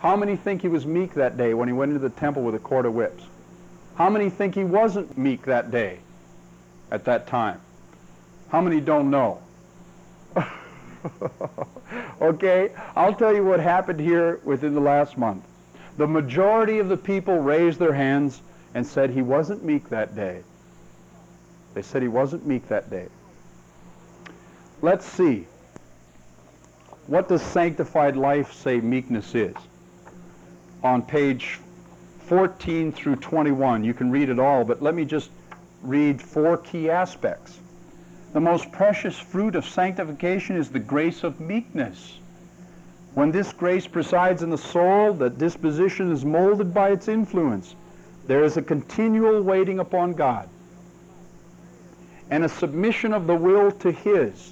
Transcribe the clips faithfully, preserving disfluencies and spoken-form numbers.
How many think he was meek that day when he went into the temple with a cord of whips? How many think he wasn't meek that day, at that time? How many don't know? Okay, I'll tell you what happened here within the last month. The majority of the people raised their hands and said he wasn't meek that day. They said he wasn't meek that day. Let's see. What does Sanctified Life say meekness is? On page fourteen through twenty-one. You can read it all, but let me just read four key aspects. The most precious fruit of sanctification is the grace of meekness. When this grace presides in the soul, the disposition is molded by its influence. There is a continual waiting upon God and a submission of the will to His.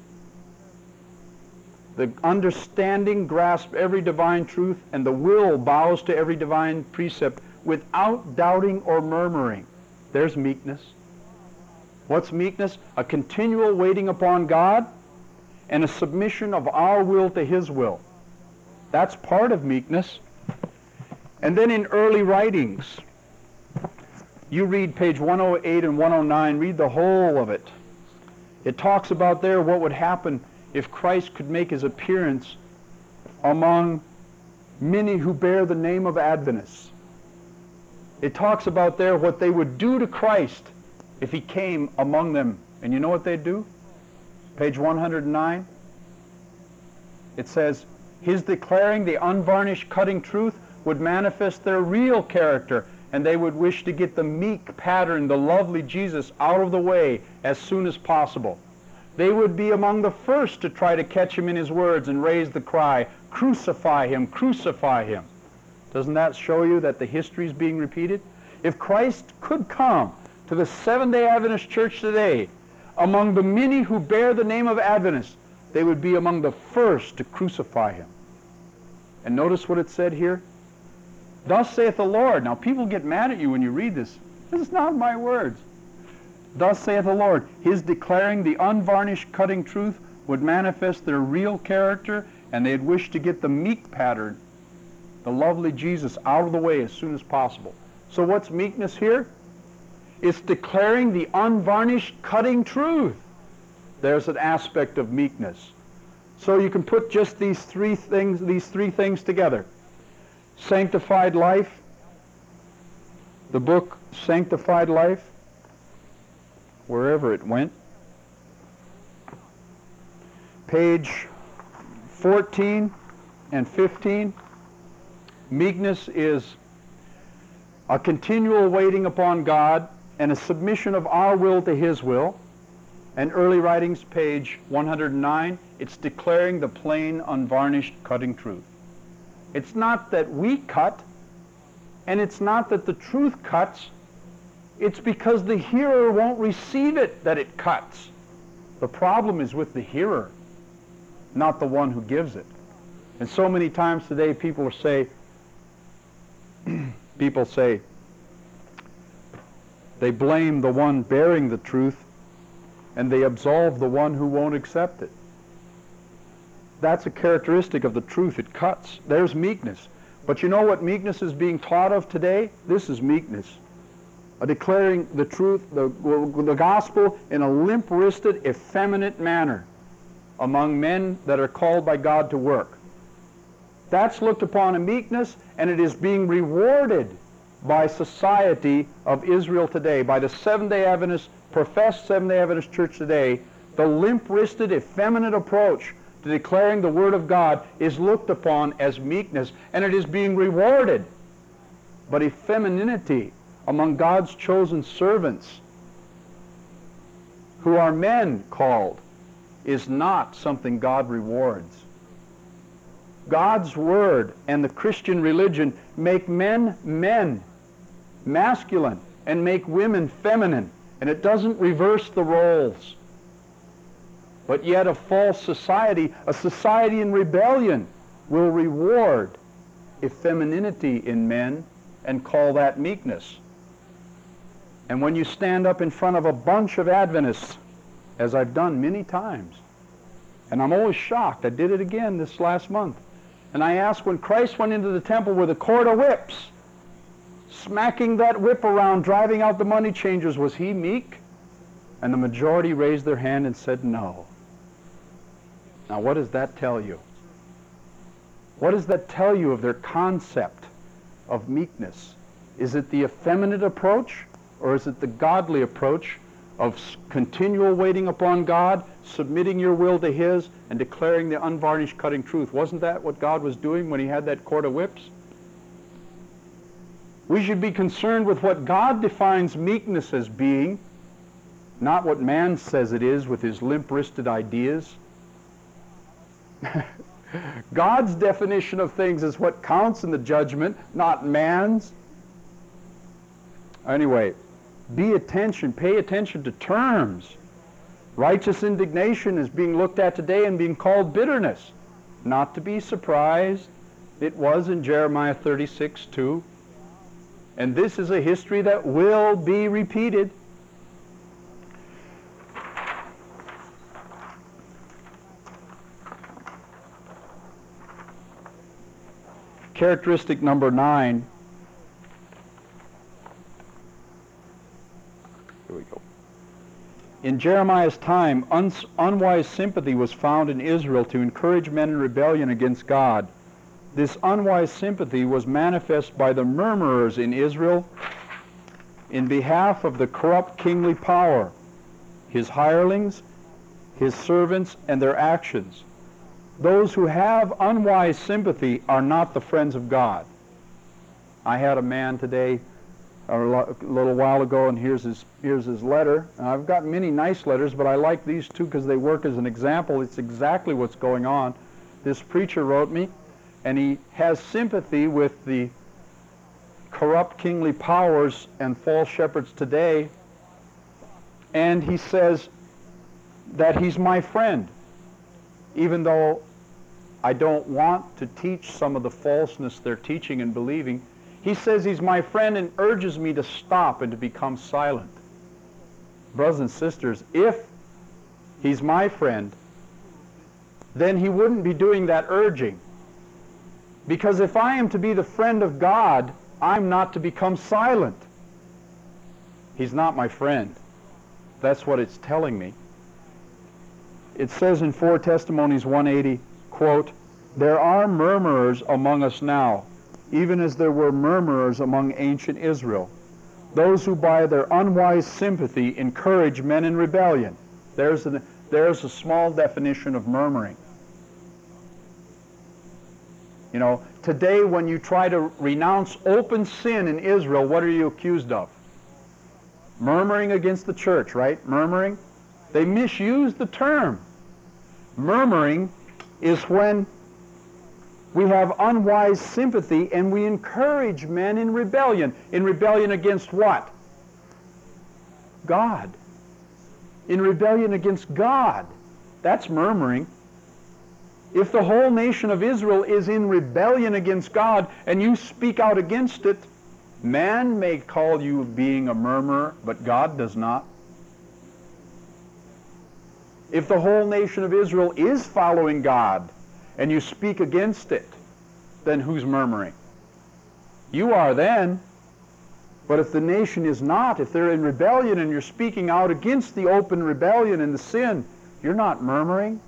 The understanding grasps every divine truth, and the will bows to every divine precept without doubting or murmuring. There's meekness. What's meekness? A continual waiting upon God and a submission of our will to His will. That's part of meekness. And then in early writings, you read page one oh eight and one oh nine, read the whole of it. It talks about there what would happen if Christ could make His appearance among many who bear the name of Adventists. It talks about there what they would do to Christ if He came among them. And you know what they'd do? Page one oh nine. It says, His declaring the unvarnished cutting truth would manifest their real character, and they would wish to get the meek pattern, the lovely Jesus, out of the way as soon as possible. They would be among the first to try to catch Him in His words and raise the cry, crucify Him, crucify Him. Doesn't that show you that the history is being repeated? If Christ could come to the Seventh-day Adventist Church today, among the many who bear the name of Adventists, they would be among the first to crucify Him. And notice what it said here. Thus saith the Lord. Now people get mad at you when you read this. This is not my words. Thus saith the Lord. His declaring the unvarnished cutting truth would manifest their real character, and they'd wish to get the meek pattern, the lovely Jesus, out of the way as soon as possible. So what's meekness here? It's declaring the unvarnished cutting truth. There's an aspect of meekness. So you can put just these three things, these three things together. Sanctified Life, the book Sanctified Life, wherever it went. Page fourteen and fifteen. Meekness is a continual waiting upon God and a submission of our will to His will. And early writings, page one oh nine, it's declaring the plain, unvarnished, cutting truth. It's not that we cut, and it's not that the truth cuts. It's because the hearer won't receive it that it cuts. The problem is with the hearer, not the one who gives it. And so many times today people say, people say, they blame the one bearing the truth, and they absolve the one who won't accept it. That's a characteristic of the truth. It cuts. There's meekness. But you know what meekness is being taught of today? This is meekness. A declaring the truth, the, the gospel, in a limp-wristed, effeminate manner among men that are called by God to work. That's looked upon a meekness, and it is being rewarded by society of Israel today, by the Seventh-day Adventist, professed Seventh-day Adventist Church today. The limp-wristed, effeminate approach to declaring the Word of God is looked upon as meekness, and it is being rewarded. But effeminacy among God's chosen servants, who are men called, is not something God rewards. God's Word and the Christian religion make men men, masculine, and make women feminine, and it doesn't reverse the roles. But yet a false society, a society in rebellion, will reward effeminacy in men and call that meekness. And when you stand up in front of a bunch of Adventists, as I've done many times, and I'm always shocked, I did it again this last month, And I ask, when Christ went into the temple with a cord of whips, smacking that whip around, driving out the money changers, was he meek? And the majority raised their hand and said no. Now what does that tell you? What does that tell you of their concept of meekness? Is it the effeminate approach, or is it the godly approach of continual waiting upon God, submitting your will to His, and declaring the unvarnished cutting truth? Wasn't that what God was doing when He had that cord of whips? We should be concerned with what God defines meekness as being, not what man says it is with his limp-wristed ideas. God's definition of things is what counts in the judgment, not man's. Anyway, be attention, pay attention to terms. Righteous indignation is being looked at today and being called bitterness. Not to be surprised, it was in Jeremiah thirty-six two. And this is a history that will be repeated. Characteristic number nine. Here we go. In Jeremiah's time, un unwise sympathy was found in Israel to encourage men in rebellion against God. This unwise sympathy was manifest by the murmurers in Israel in behalf of the corrupt kingly power, his hirelings, his servants, and their actions. Those who have unwise sympathy are not the friends of God. I had a man today, a little while ago, and here's his, here's his letter. And I've got many nice letters, but I like these two because they work as an example. It's exactly what's going on. This preacher wrote me, and he has sympathy with the corrupt kingly powers and false shepherds today. And he says that he's my friend, even though I don't want to teach some of the falseness they're teaching and believing. He says he's my friend and urges me to stop and to become silent. Brothers and sisters, if he's my friend, then he wouldn't be doing that urging. Because if I am to be the friend of God, I'm not to become silent. He's not my friend. That's what it's telling me. It says in Four Testimonies one eighty, quote, "There are murmurers among us now, even as there were murmurers among ancient Israel, those who by their unwise sympathy encourage men in rebellion." There's a, there's a small definition of murmuring. You know, today when you try to renounce open sin in Israel, what are you accused of? Murmuring against the church, right? Murmuring. They misuse the term. Murmuring is when we have unwise sympathy and we encourage men in rebellion. In rebellion against what? God. In rebellion against God. That's murmuring. If the whole nation of Israel is in rebellion against God and you speak out against it, man may call you being a murmurer, but God does not. If the whole nation of Israel is following God and you speak against it, then who's murmuring? You are then. But if the nation is not, if they're in rebellion and you're speaking out against the open rebellion and the sin, you're not murmuring.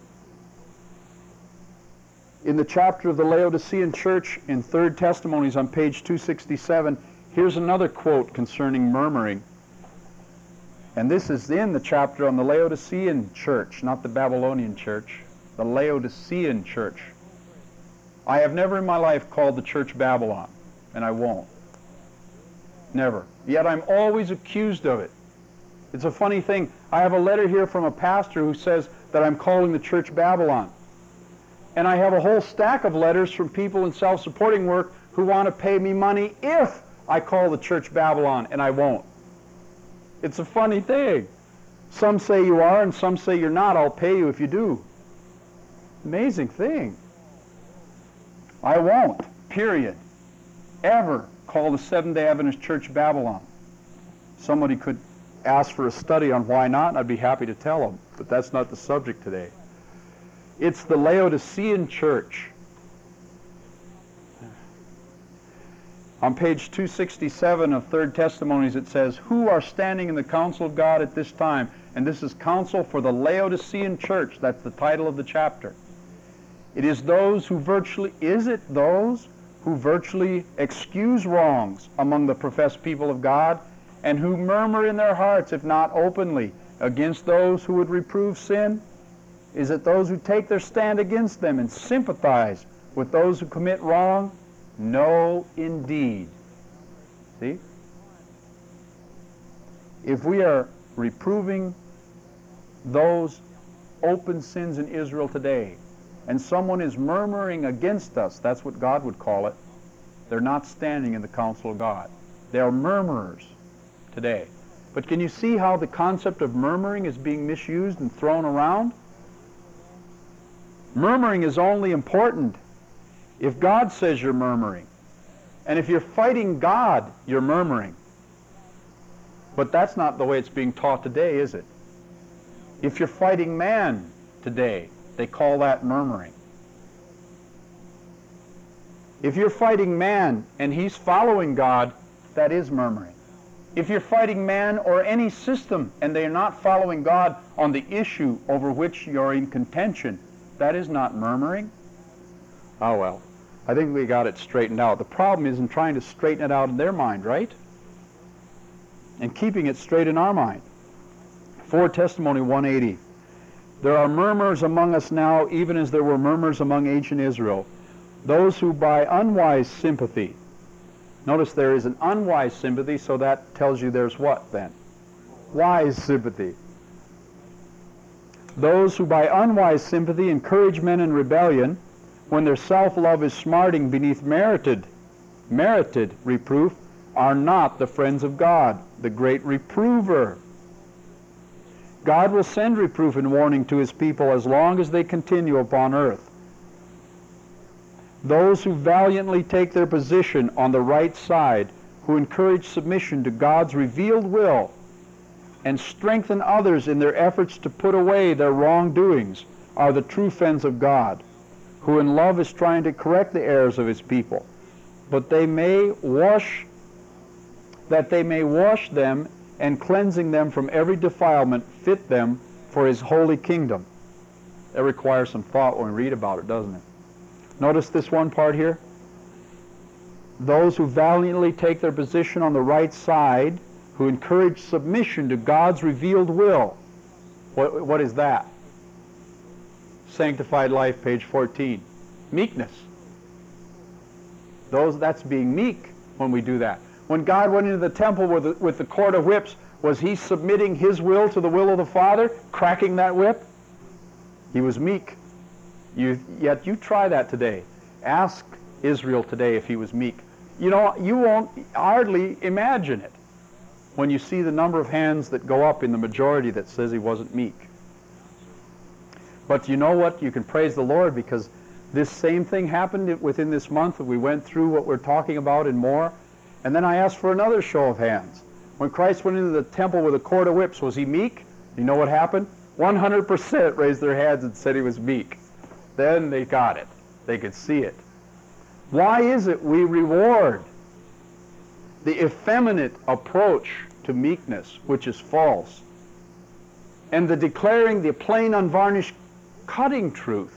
In the chapter of the Laodicean church in Third Testimonies on page two sixty-seven, here's another quote concerning murmuring. And this is in the chapter on the Laodicean church, not the Babylonian church, the Laodicean church. I have never in my life called the church Babylon, and I won't. Never. Yet I'm always accused of it. It's a funny thing. I have a letter here from a pastor who says that I'm calling the church Babylon. And I have a whole stack of letters from people in self-supporting work who want to pay me money if I call the church Babylon, and I won't. It's a funny thing. Some say you are, and some say you're not. I'll pay you if you do. Amazing thing. I won't, period, ever call the Seventh-day Adventist Church Babylon. Somebody could ask for a study on why not, and I'd be happy to tell them, but that's not the subject today. It's the Laodicean church. On page two sixty-seven of Third Testimonies it says, who are standing in the counsel of God at this time? And this is counsel for the Laodicean church. That's the title of the chapter. It is those who virtually, is it those who virtually excuse wrongs among the professed people of God, and who murmur in their hearts, if not openly, against those who would reprove sin? Is it those who take their stand against them and sympathize with those who commit wrong? No, indeed. See? If we are reproving those open sins in Israel today, and someone is murmuring against us, that's what God would call it, they're not standing in the counsel of God. They are murmurers today. But can you see how the concept of murmuring is being misused and thrown around? Murmuring is only important if God says you're murmuring. And if you're fighting God, you're murmuring. But that's not the way it's being taught today, is it? If you're fighting man today, they call that murmuring. If you're fighting man and he's following God, that is murmuring. If you're fighting man or any system and they are not following God on the issue over which you're in contention, that is not murmuring. Oh well, I think we got it straightened out. The problem is in trying to straighten it out in their mind, right? And keeping it straight in our mind. For Testimony one eighty. There are murmurs among us now, even as there were murmurs among ancient Israel. Those who by unwise sympathy, notice there is an unwise sympathy, so that tells you there's what then? Wise sympathy. Those who by unwise sympathy encourage men in rebellion, when their self-love is smarting beneath merited, merited reproof, are not the friends of God, the great reprover. God will send reproof and warning to his people as long as they continue upon earth. Those who valiantly take their position on the right side, who encourage submission to God's revealed will, and strengthen others in their efforts to put away their wrongdoings, are the true friends of God, who in love is trying to correct the errors of his people, but they may wash, that they may wash them and cleansing them from every defilement, fit them for his holy kingdom. That requires some thought when we read about it, doesn't it? Notice this one part here. Those who valiantly take their position on the right side, who encourage submission to God's revealed will. What, what is that? Sanctified Life, page fourteen. Meekness. Those, that's being meek when we do that. When God went into the temple with the, with the cord of whips, was he submitting his will to the will of the Father, cracking that whip? He was meek. You, yet you try that today. Ask Israel today if he was meek. You know, you won't hardly imagine it when you see the number of hands that go up in the majority that says he wasn't meek. But you know what? You can praise the Lord, because this same thing happened within this month. We went through what we're talking about and more. And then I asked for another show of hands. When Christ went into the temple with a cord of whips, was he meek? You know what happened? one hundred percent raised their hands and said he was meek. Then they got it. They could see it. Why is it we reward the effeminate approach to meekness, which is false, and the declaring the plain, unvarnished, cutting truth?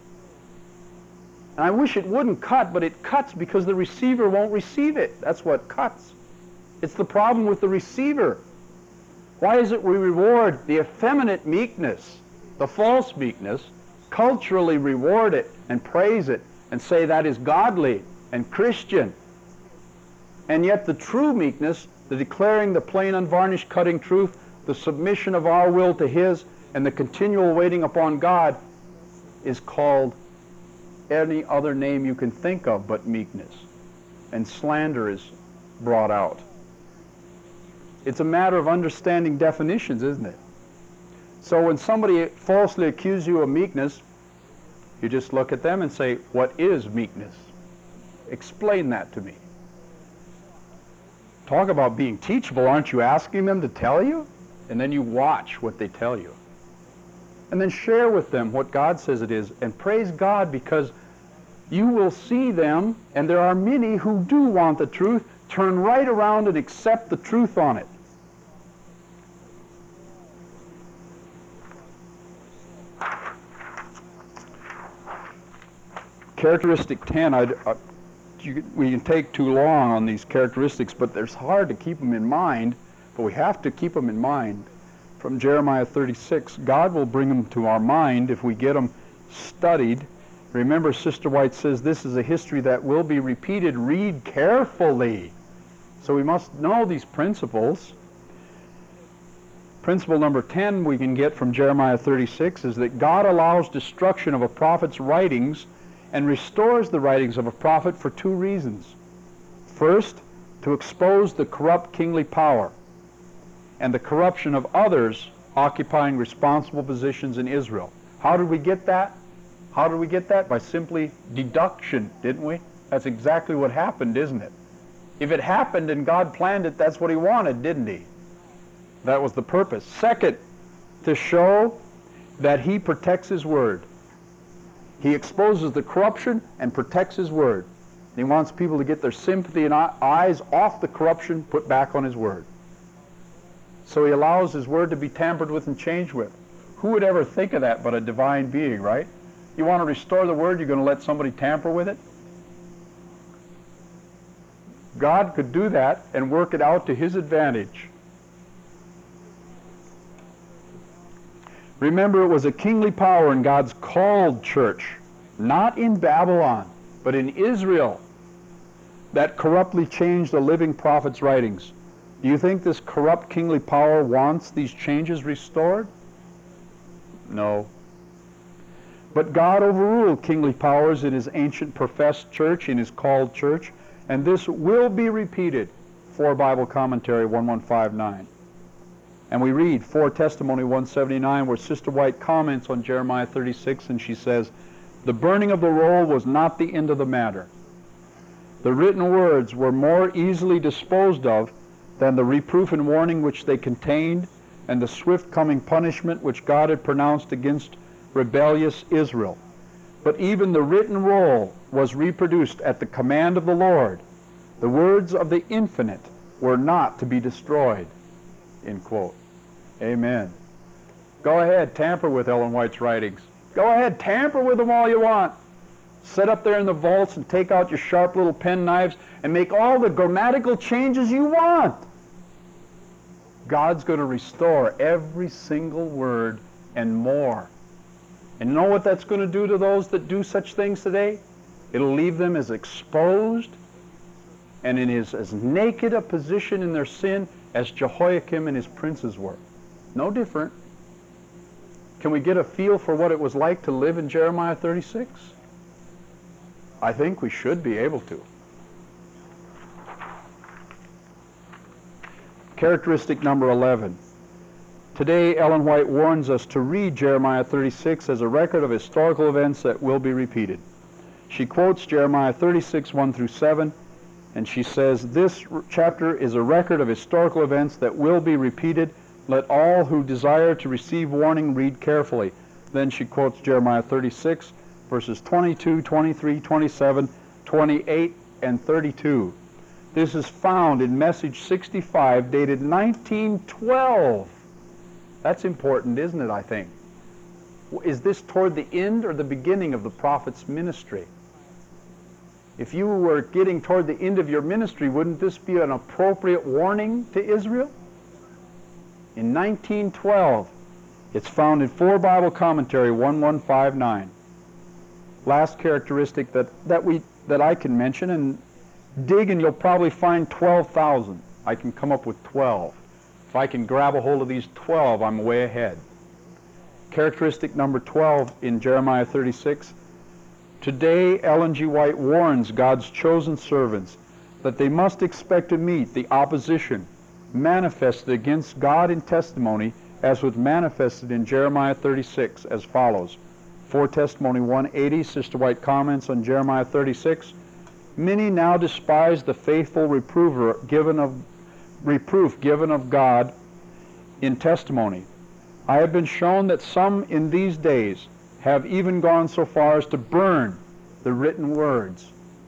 And I wish it wouldn't cut, but it cuts because the receiver won't receive it. That's what cuts. It's the problem with the receiver. Why is it we reward the effeminate meekness, the false meekness, culturally reward it and praise it and say that is godly and Christian, and yet the true meekness, the declaring the plain, unvarnished, cutting truth, the submission of our will to his, and the continual waiting upon God, is called any other name you can think of but meekness, and slander is brought out. It's a matter of understanding definitions, isn't it? So when somebody falsely accuses you of meekness, you just look at them and say, what is meekness? Explain that to me. Talk about being teachable. Aren't you asking them to tell you? And then you watch what they tell you. And then share with them what God says it is, and praise God, because you will see them, and there are many who do want the truth, turn right around and accept the truth on it. Characteristic ten, I'd, uh, you, we can take too long on these characteristics, but it's hard to keep them in mind, but we have to keep them in mind. From Jeremiah thirty-six, God will bring them to our mind if we get them studied. Remember, Sister White says this is a history that will be repeated. Read carefully. So we must know these principles. Principle number ten we can get from Jeremiah thirty-six is that God allows destruction of a prophet's writings and restores the writings of a prophet for two reasons. First, to expose the corrupt kingly power and the corruption of others occupying responsible positions in Israel. How did we get that? How did we get that? By simply deduction, didn't we? That's exactly what happened, isn't it? If it happened and God planned it, that's what he wanted, didn't he? That was the purpose. Second, to show that he protects his word. He exposes the corruption and protects his word. He wants people to get their sympathy and eyes off the corruption, put back on his word. So he allows his word to be tampered with and changed with. Who would ever think of that but a divine being, right? You want to restore the word, you're going to let somebody tamper with it? God could do that and work it out to his advantage. Remember, it was a kingly power in God's called church, not in Babylon, but in Israel, that corruptly changed the living prophet's writings. Do you think this corrupt kingly power wants these changes restored? No. But God overruled kingly powers in his ancient professed church, in his called church, and this will be repeated. For Bible Commentary eleven fifty-nine. And we read for Testimony one seventy-nine, where Sister White comments on Jeremiah thirty-six, and she says, "The burning of the roll was not the end of the matter. The written words were more easily disposed of than the reproof and warning which they contained, and the swift coming punishment which God had pronounced against rebellious Israel. But even the written roll was reproduced at the command of the Lord. The words of the infinite were not to be destroyed." End quote. Amen. Go ahead, tamper with Ellen White's writings. Go ahead, tamper with them all you want. Sit up there in the vaults and take out your sharp little pen knives and make all the grammatical changes you want. God's going to restore every single word and more. And you know what that's going to do to those that do such things today? It'll leave them as exposed and in his, as naked a position in their sin as Jehoiakim and his princes were. No different. Can we get a feel for what it was like to live in Jeremiah thirty-six? I think we should be able to. Characteristic number eleven. Today, Ellen White warns us to read Jeremiah thirty-six as a record of historical events that will be repeated. She quotes Jeremiah thirty-six, one through seven, and she says, "This chapter is a record of historical events that will be repeated. Let all who desire to receive warning read carefully." Then she quotes Jeremiah thirty-six, verses twenty-two, twenty-three, twenty-seven, twenty-eight, and thirty-two. This is found in Message sixty-five, dated nineteen twelve. That's important, isn't it, I think? Is this toward the end or the beginning of the prophet's ministry? If you were getting toward the end of your ministry, wouldn't this be an appropriate warning to Israel? In nineteen twelve, it's found in For Bible Commentary eleven fifty-nine. Last characteristic that, that, we, that I can mention, and dig and you'll probably find twelve thousand. I can come up with twelve. If I can grab a hold of these twelve, I'm way ahead. Characteristic number twelve in Jeremiah thirty-six. Today, Ellen G. White warns God's chosen servants that they must expect to meet the opposition manifested against God in testimony as was manifested in Jeremiah thirty-six as follows. For Testimony one eighty, Sister White comments on Jeremiah thirty-six. Many now despise the faithful reprover given of, reproof given of God in testimony. I have been shown that some in these days have even gone so far as to burn the written words.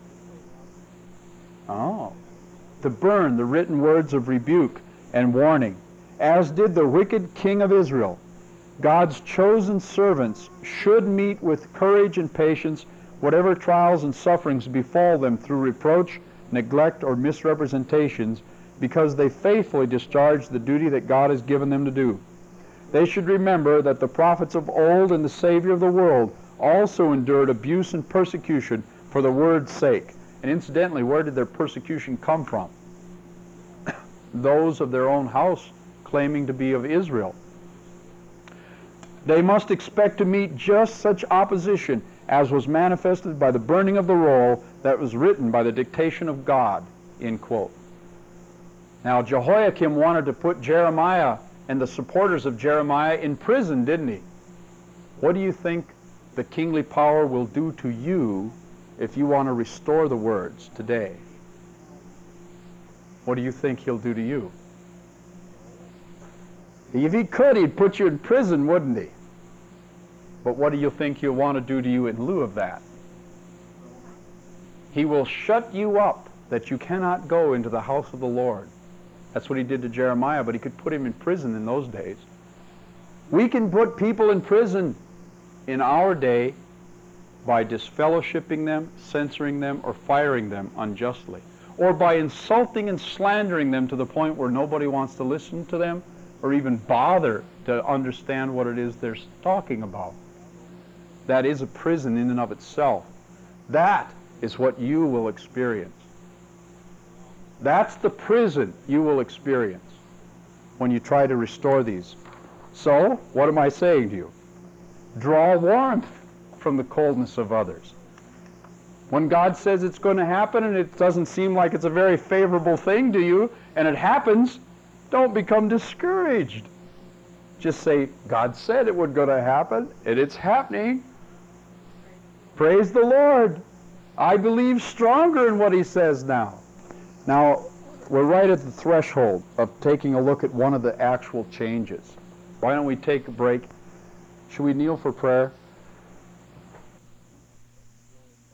Oh. To burn the written words of rebuke and warning, as did the wicked king of Israel. God's chosen servants should meet with courage and patience whatever trials and sufferings befall them through reproach, neglect, or misrepresentations, because they faithfully discharge the duty that God has given them to do. They should remember that the prophets of old and the Savior of the world also endured abuse and persecution for the word's sake. And incidentally, where did their persecution come from? Those of their own house claiming to be of Israel. They must expect to meet just such opposition as was manifested by the burning of the roll that was written by the dictation of God, end quote. Now, Jehoiakim wanted to put Jeremiah and the supporters of Jeremiah in prison, didn't he? What do you think the kingly power will do to you if you want to restore the words today? What do you think he'll do to you? If he could, he'd put you in prison, wouldn't he? But what do you think he'll want to do to you in lieu of that? He will shut you up that you cannot go into the house of the Lord. That's what he did to Jeremiah, but he could put him in prison in those days. We can put people in prison in our day by disfellowshipping them, censoring them, or firing them unjustly, or by insulting and slandering them to the point where nobody wants to listen to them or even bother to understand what it is they're talking about. That is a prison in and of itself. That is what you will experience. That's the prison you will experience when you try to restore these. So, what am I saying to you? Draw warmth from the coldness of others. When God says it's going to happen and it doesn't seem like it's a very favorable thing to you, and it happens, don't become discouraged. Just say, God said it was going to happen, and it's happening. Praise the Lord. I believe stronger in what he says now. Now, we're right at the threshold of taking a look at one of the actual changes. Why don't we take a break? Should we kneel for prayer?